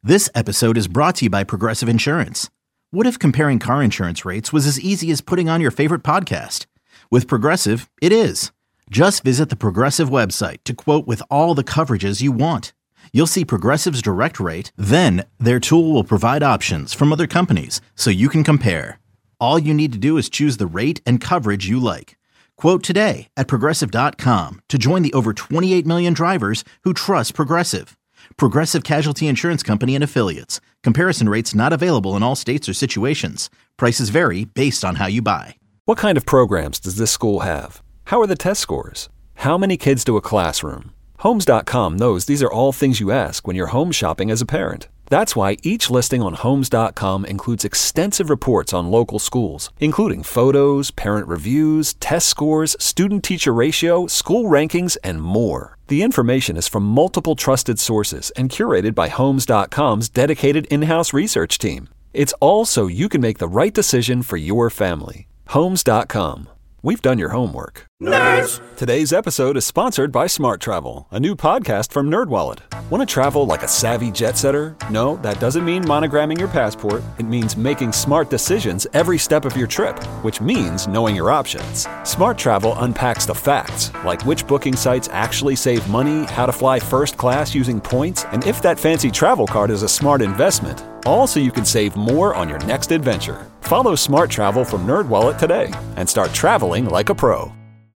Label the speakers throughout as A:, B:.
A: This episode is brought to you by Progressive Insurance. What if comparing car insurance rates was as easy as putting on your favorite podcast? With Progressive, it is. Just visit the Progressive website to quote with all the coverages you want. You'll see Progressive's direct rate, then their tool will provide options from other companies so you can compare. All you need to do is choose the rate and coverage you like. Quote today at Progressive.com to join the over 28 million drivers who trust Progressive. Progressive Casualty Insurance Company and Affiliates. Comparison rates not available in all states or situations. Prices vary based on how you buy.
B: What kind of programs does this school have? How are the test scores? How many kids do a classroom? Homes.com knows these are all things you ask when you're home shopping as a parent. That's why each listing on Homes.com includes extensive reports on local schools, including photos, parent reviews, test scores, student-teacher ratio, school rankings, and more. The information is from multiple trusted sources and curated by Homes.com's dedicated in-house research team. It's all so you can make the right decision for your family. Homes.com. We've done your homework.
C: Nerds!
B: Today's episode is sponsored by Smart Travel, a new podcast from NerdWallet. Want to travel like a savvy jet setter? No, that doesn't mean monogramming your passport. It means making smart decisions every step of your trip, which means knowing your options. Smart Travel unpacks the facts, like which booking sites actually save money, how to fly first class using points, and if that fancy travel card is a smart investment. All so you can save more on your next adventure. Follow Smart Travel from NerdWallet today and start traveling like a pro.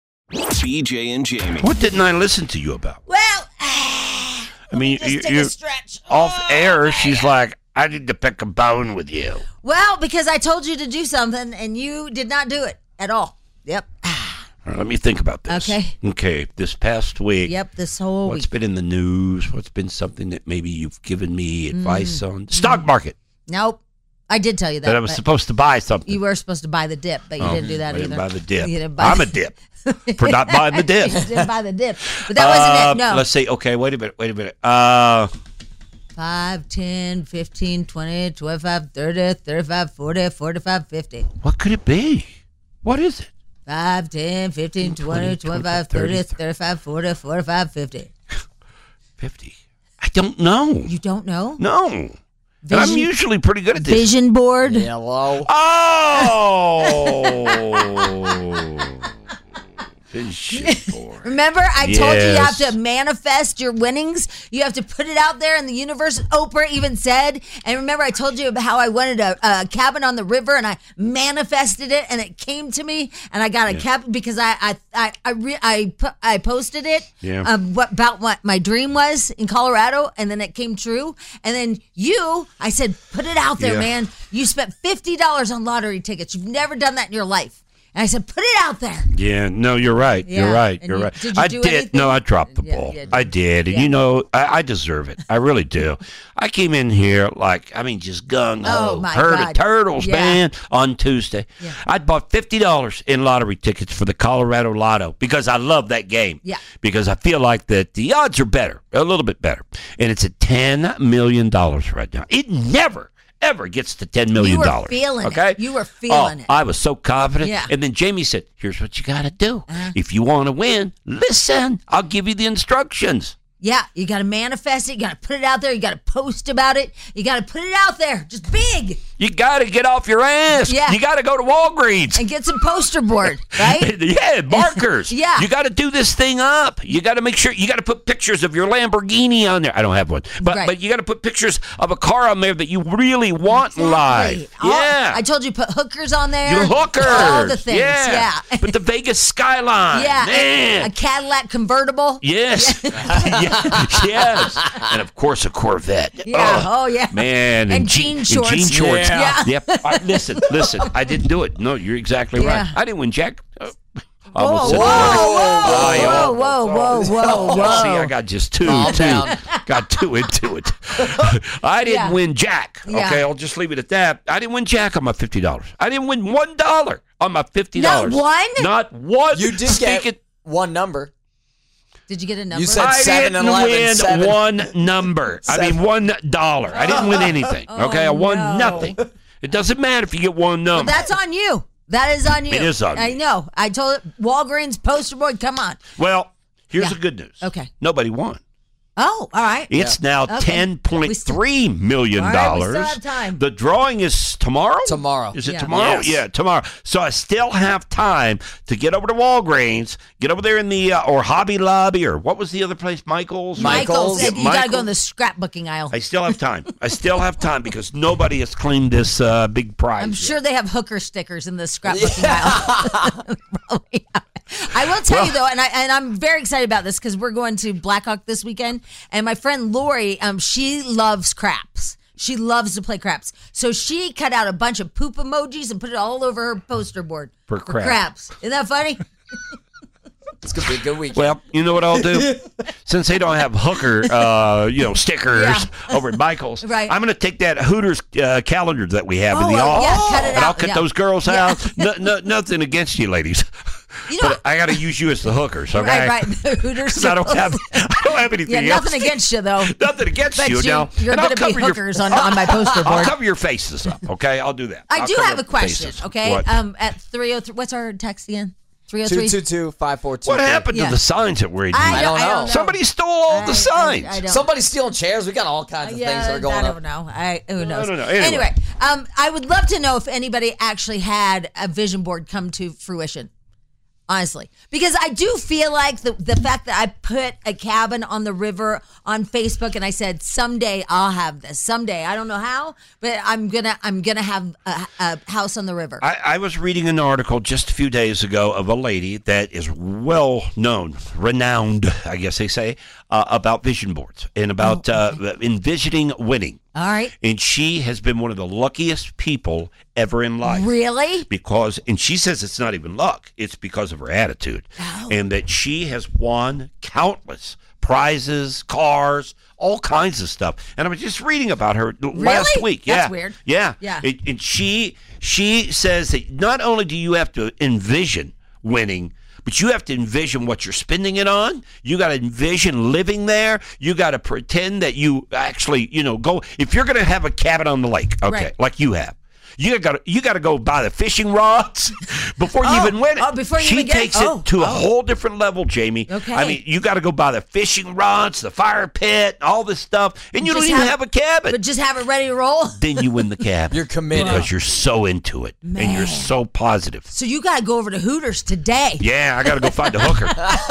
C: BJ and Jamie.
D: What didn't I listen to you about?
E: Well,
D: I mean,
E: just take
D: you
E: a stretch.
D: off air. She's like, I need to pick a bone with you.
E: Well, because I told you to do something and you did not do it at all. Yep.
D: All right, let me think about this. Okay. This past week.
E: Yep. This whole
D: What's
E: week.
D: been in the news? What's been something that maybe you've given me advice on? Stock market.
E: Nope. I did tell you that.
D: That I was supposed to buy something.
E: You were supposed to buy the dip, but you didn't do that
D: I
E: either.
D: didn't buy the dip.
E: You didn't buy
D: I'm a dip for not buying the dip.
E: You didn't buy the dip. But that wasn't it. No.
D: Let's see. Okay, wait a minute.
E: 5, 10, 15, 20, 25, 30, 35, 40, 45, 50.
D: What could it be? What is it?
E: 5, 10, 15, 20, 25, 30, 35, 40, 45, 50.
D: 50. I don't know.
E: You don't know?
D: No. And I'm usually pretty good at this.
E: Vision board?
F: Hello.
D: Oh! Vision board.
E: Remember, I told you have to manifest your winnings. You have to put it out there in the universe. Oprah even said. And remember, I told you about how I wanted a cabin on the river, and I manifested it, and it came to me, and I got a cabin because I posted it about what my dream was in Colorado, and then it came true. And then I said, put it out there, man. You spent $50 on lottery tickets. You've never done that in your life. And I said, put it out there.
D: Yeah, no, you're right.
E: Yeah.
D: You're right.
E: And
D: You're right.
E: did you do anything?
D: No, I dropped the ball.
E: Yeah,
D: I did. And you know, I deserve it. I really do. I came in here just gung-ho.
E: Oh, my
D: Herd
E: God.
D: of turtles, man, on Tuesday. Yeah. I bought $50 in lottery tickets for the Colorado Lotto because I love that game.
E: Yeah.
D: Because I feel like that the odds are better, a little bit better. And it's at $10 million right now. It never ever gets to $10 million.
E: You were feeling it. You were feeling it.
D: I was so confident.
E: Yeah.
D: And then Jamie said, here's what you got to do. If you want to win, listen. I'll give you the instructions.
E: Yeah, you got to manifest it. You got to put it out there. You got to post about it. You got to put it out there. Just big.
D: You got to get off your ass.
E: Yeah.
D: You got to go to Walgreens.
E: And get some poster board, right?
D: Yeah, markers.
E: Yeah.
D: You got to do this thing up. You got to make sure, you got to put pictures of your Lamborghini on there. I don't have one. But you got to put pictures of a car on there that you really want live. Yeah.
E: I told you put hookers on there.
D: Your hookers.
E: All the things, yeah.
D: But the Vegas skyline.
E: Yeah.
D: Man.
E: A Cadillac convertible.
D: Yes. Yes. And of course a Corvette.
E: Yeah. Oh, yeah.
D: Man.
E: And jean shorts.
D: And jean shorts.
E: Yeah.
D: Yep. Listen. I didn't do it. No, you're exactly right. I didn't win jack.
E: Whoa. See,
D: I got just two. Got two into it. I didn't win jack. Okay, I'll just leave it at that. I didn't win jack on my $50. I didn't win $1 on my $50.
E: Not one?
D: Not one.
F: You did get one number.
E: Did you get a number?
F: You said
D: I
F: 7
D: didn't
F: 11,
D: win
F: 7.
D: one number. I mean $1. I didn't win anything. Okay, I won nothing. It doesn't matter if you get one number.
E: Well, that's on you. That is on you.
D: It is on me.
E: I know. I told it. Walgreens poster board. Come on.
D: Well, here's the good news.
E: Okay.
D: Nobody won.
E: Oh, all right.
D: It's now $10.3 million.
E: All right, we still have time.
D: The drawing is tomorrow?
F: Tomorrow.
D: Is it
E: Yeah.
D: tomorrow?
F: Yes.
D: Yeah, tomorrow. So I still have time to get over to Walgreens, get over there in the, or Hobby Lobby, or what was the other place? Michael's?
F: Michael's.
E: You got to
D: Michael.
E: go in the scrapbooking aisle.
D: I still have time. Because nobody has claimed this big prize.
E: I'm
D: yet.
E: sure they have hooker stickers in the scrapbooking aisle. Probably. I will tell you though, and I'm very excited about this because we're going to Blackhawk this weekend, and my friend Lori, she loves craps. She loves to play craps, so she cut out a bunch of poop emojis and put it all over her poster board
D: For crap.
E: craps. Isn't that funny?
F: It's going to be a good weekend.
D: Well, you know what I'll do? Since they don't have hooker, stickers over at Michael's,
E: Right.
D: I'm going to take that Hooters calendar that we have in the office,
E: yeah, cut it
D: and
E: out.
D: I'll cut
E: Yeah.
D: those girls
E: Yeah.
D: out. Nothing against you, ladies,
E: You know,
D: but I got to use you as the hookers, okay?
E: right. The Hooters.
D: 'Cause I don't have anything
E: Yeah,
D: else.
E: nothing against you though.
D: Nothing against
E: But
D: you now.
E: you're
D: And I'll
E: going to be
D: cover your-
E: hookers on my poster
D: I'll
E: board.
D: cover your faces up, okay? I'll do that.
E: I
D: I'll
E: do
D: cover
E: have a
D: the
E: question.
D: faces.
E: Okay,
D: What?
E: at 303. What's our text again? 303.
F: 222-5422.
D: What happened
E: Yeah.
D: to the signs that were in here?
F: I don't know.
D: Somebody stole all the signs.
E: I don't.
F: Somebody's stealing chairs. We got all kinds of things that are going
E: I
F: on.
E: don't know. Who knows?
D: don't know.
E: Anyway, I would love to know if anybody actually had a vision board come to fruition. Honestly, because I do feel like the fact that I put a cabin on the river on Facebook and I said someday I'll have this. Someday, I don't know how, but I'm gonna have a house on the river.
D: I was reading an article just a few days ago of a lady that is well known, renowned, I guess they say, about vision boards and about envisioning winning.
E: All right.
D: And she has been one of the luckiest people ever in life.
E: Really?
D: And she says it's not even luck, it's because of her attitude.
E: Oh.
D: And that she has won countless prizes, cars, all kinds of stuff. And I was just reading about her last week.
E: That's
D: Yeah.
E: weird.
D: Yeah.
E: Yeah.
D: And she says that not only do you have to envision winning, but you have to envision what you're spending it on. You got to envision living there. You got to pretend that you actually, go. If you're going to have a cabin on the lake, okay,
E: Right.
D: like you have, you got to go buy the fishing rods before you even win it.
E: Before you
D: she
E: even get it?
D: takes it to a whole different level, Jamie.
E: Okay.
D: I mean, you got to go buy the fishing rods, the fire pit, all this stuff, and you don't
E: Just
D: even have a cabin.
E: But just have it ready to roll.
D: Then you win the cabin.
F: You're committed.
D: because you're so into it and you're so positive.
E: So you got to go over to Hooters today.
D: Yeah, I got to go find a hooker.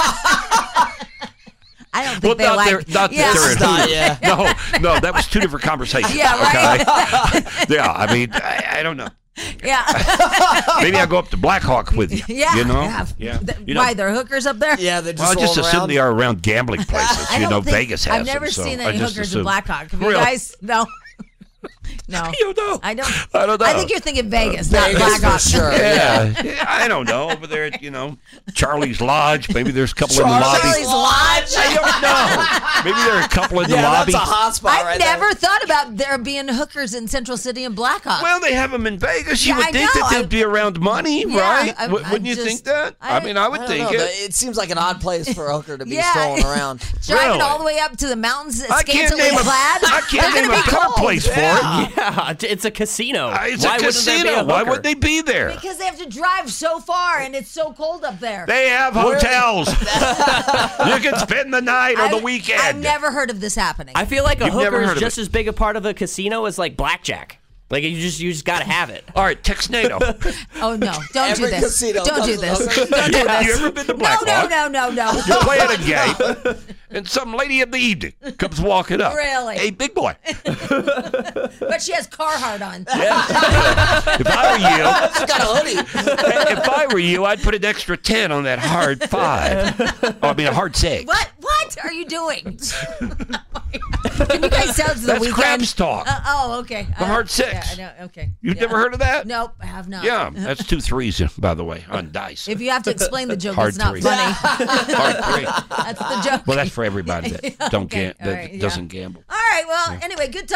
E: I don't think they like.
D: Not that they're at Hooters. No, that was two different conversations.
E: Yeah, right.
D: Okay? Yeah, I mean, I don't know.
E: Yeah.
D: Maybe I'll go up to Blackhawk with you.
E: Yeah.
D: You know?
E: Yeah.
D: You know,
E: Why, there are hookers up there?
F: Yeah, they just
D: well, I just
F: roll
D: assume
F: around.
D: they are around gambling places.
E: I don't think-
D: Vegas has
E: I've never
D: them, so
E: seen
D: I
E: any
D: just
E: hookers in
D: assume.
E: Blackhawk. Have you
D: Really?
E: guys? No. No.
D: You know?
E: I don't.
D: I don't know.
E: I think you're thinking Vegas, not
F: Vegas for
E: Blackhawk.
F: sure.
D: Yeah, I don't know. Over there at, Charlie's Lodge. Maybe there's a couple in the lobby.
E: Charlie's Lodge.
D: I don't know. Maybe there are a couple in the
F: Yeah,
D: lobby.
F: that's a hot spot
E: I've
F: right
E: never
F: there.
E: thought about there being hookers in Central City and Blackhawk.
D: Well, they have them in Vegas. You
E: Yeah,
D: would
E: I
D: think
E: know.
D: that they'd be around money,
E: Yeah,
D: right?
E: I
D: Wouldn't you
E: just-
D: think that?
E: I
D: I mean, I would
F: I don't
D: think
F: know.
D: it.
F: It seems like an odd place for a hooker to be
E: Yeah.
F: strolling around.
E: Driving
D: Really?
E: all the way up to the mountains,
D: I can't
E: scantily
D: name a,
E: clad.
D: I can't
E: They're
D: name
E: gonna
D: a
E: be
D: better
E: cold.
D: place for it.
G: Yeah, it's a casino.
D: It's
G: Why
D: a
G: wouldn't there be
D: casino.
G: a
D: Why
G: hooker?
D: would they be there?
E: Because they have to drive so far and it's so cold up there.
D: They have hotels. You can spend the night or the
E: I've-
D: weekend.
E: I've never heard of this happening.
G: I feel like a
D: You've never
G: hooker
D: heard
G: is
D: of
G: just
D: it.
G: as big a part of a casino as like blackjack. Like you just gotta have it.
D: All right, Texnado.
E: Oh no! Don't do
F: Every
E: this!
F: casino
E: Don't do
F: comes
E: this!
F: with
E: Don't do
D: Have
E: this!
D: you ever been to
E: No!
D: Blackhawk?
E: No!
D: You're playing a game, and some lady of the evening comes walking up.
E: Really?
D: Hey, big boy.
E: But she has Carhartt on.
D: If I were you,
F: She's got a hoodie.
D: if I were you, I'd put an extra 10 on that hard 5. Oh, I mean, a hard 6.
E: What are you doing? Can you guys tell it's the
D: That's
E: weekend?
D: craps talk.
E: Okay.
D: The hard 6.
E: Yeah, I know. Okay.
D: You've
E: Yeah.
D: never heard of that?
E: Nope, I have not.
D: Yeah, that's 2 3s, by the way, on dice.
E: If you have to explain the joke,
D: Hard
E: it's not
D: 3.
E: funny.
D: Hard 3.
E: That's the joke.
D: Well, that's for everybody that
E: Okay, all right,
D: doesn't
E: yeah.
D: gamble.
E: All right. Well, anyway, good talk.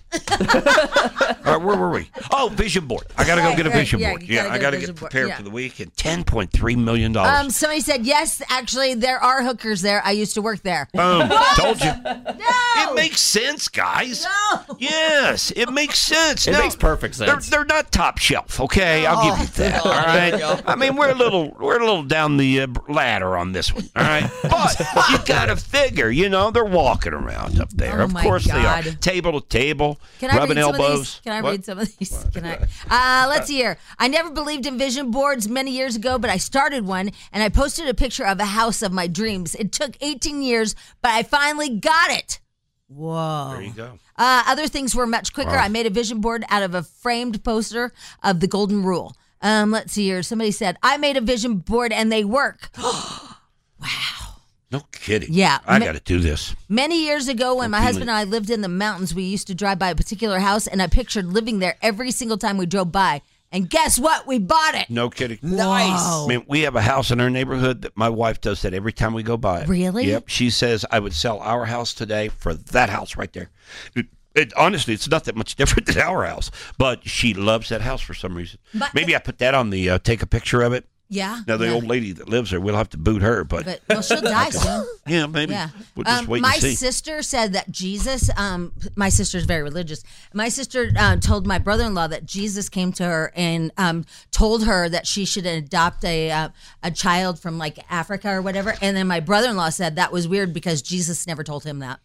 D: All right, where were we? Oh, vision board. I got to go get a vision board. I got to get prepared for the week. And $10.3 million.
E: Somebody said, yes, actually, there are hookers there. I used to work there.
D: Boom. Told you.
E: No.
D: It makes sense, guys.
E: No.
D: Yes, it makes sense.
G: It makes perfect sense.
D: They're not top shelf, okay? I'll give you that. All right. I mean, we're a little down the ladder on this one. All right. But you got to figure, they're walking around up there. Of course they are. Table to table, rubbing elbows.
E: Can I read some of these? Let's see here. I never believed in vision boards many years ago, but I started one, and I posted a picture of a house of my dreams. It took 18 years, but I finally got it. Whoa.
D: There you go.
E: Other things were much quicker. I made a vision board out of a framed poster of the Golden Rule. Let's see here. Somebody said, I made a vision board and they work. Wow.
D: No kidding.
E: Yeah.
D: I got to do this.
E: Many years ago when my husband and I lived in the mountains, we used to drive by a particular house, and I pictured living there every single time we drove by. And guess what? We bought it.
D: No kidding.
F: Nice.
D: I mean, we have a house in our neighborhood that my wife does that every time we go by it.
E: Really?
D: Yep. She says, I would sell our house today for that house right there. Honestly, it's not that much different than our house, but she loves that house for some reason. Maybe I put that on the take a picture of it.
E: Yeah.
D: Now, the old lady that lives there, we'll have to boot her, but
E: well, she'll die soon.
D: Yeah, maybe.
E: Yeah.
D: We'll just wait and see.
E: My sister said that Jesus, my sister's very religious. My sister told my brother-in-law that Jesus came to her and told her that she should adopt a child from like Africa or whatever. And then my brother-in-law said that was weird because Jesus never told him that.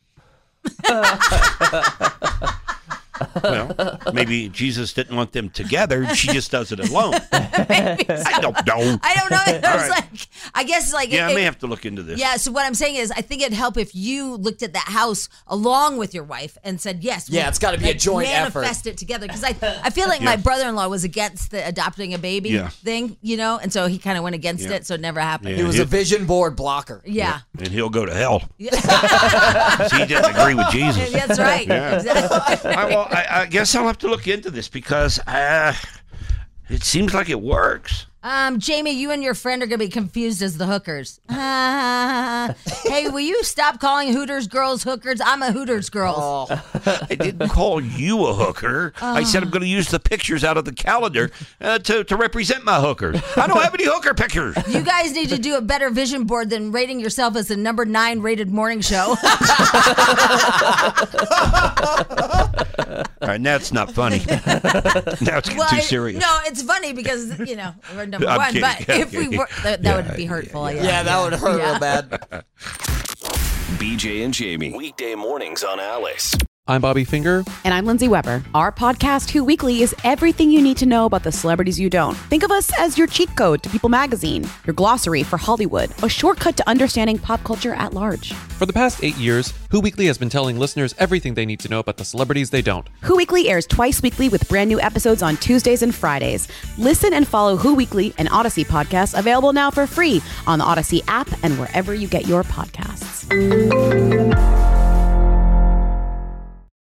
D: Well, maybe Jesus didn't want them together. She just does it alone. I don't know.
E: I guess
D: I may have to look into this.
E: Yeah, so what I'm saying is I think it'd help if you looked at that house along with your wife and said, yes.
F: Yeah, it's got to be a joint effort.
E: Manifest it together. Because I feel like my brother-in-law was against the adopting a baby thing, and so he kind of went against it, so it never happened.
D: Yeah,
F: he was a vision board blocker.
E: Yeah.
D: And he'll go to hell. See, he doesn't agree with Jesus.
E: That's right.
D: Yeah.
E: Exactly.
D: I guess I'll have to look into this because it seems like it works.
E: Jamie, you and your friend are going to be confused as the hookers. Hey, will you stop calling Hooters girls hookers? I'm a Hooters girl.
D: Oh, I didn't call you a hooker. I said I'm going to use the pictures out of the calendar to represent my hookers. I don't have any hooker pictures.
E: You guys need to do a better vision board than rating yourself as the number 9 rated morning show.
D: All right, now it's not funny. Now it's too serious.
E: No, it's funny because, we're number
D: I'm
E: 1.
D: kidding.
E: But if we were, that would be hurtful.
F: Yeah, that would hurt real bad.
C: BJ and Jamie. Weekday mornings on Alice.
H: I'm Bobby Finger.
I: And I'm Lindsay Weber. Our podcast, Who Weekly, is everything you need to know about the celebrities you don't. Think of us as your cheat code to People Magazine, your glossary for Hollywood, a shortcut to understanding pop culture at large.
H: For the past 8 years, Who Weekly has been telling listeners everything they need to know about the celebrities they don't.
I: Who Weekly airs twice weekly with brand new episodes on Tuesdays and Fridays. Listen and follow Who Weekly, an Odyssey podcast available now for free on the Odyssey app and wherever you get your podcasts.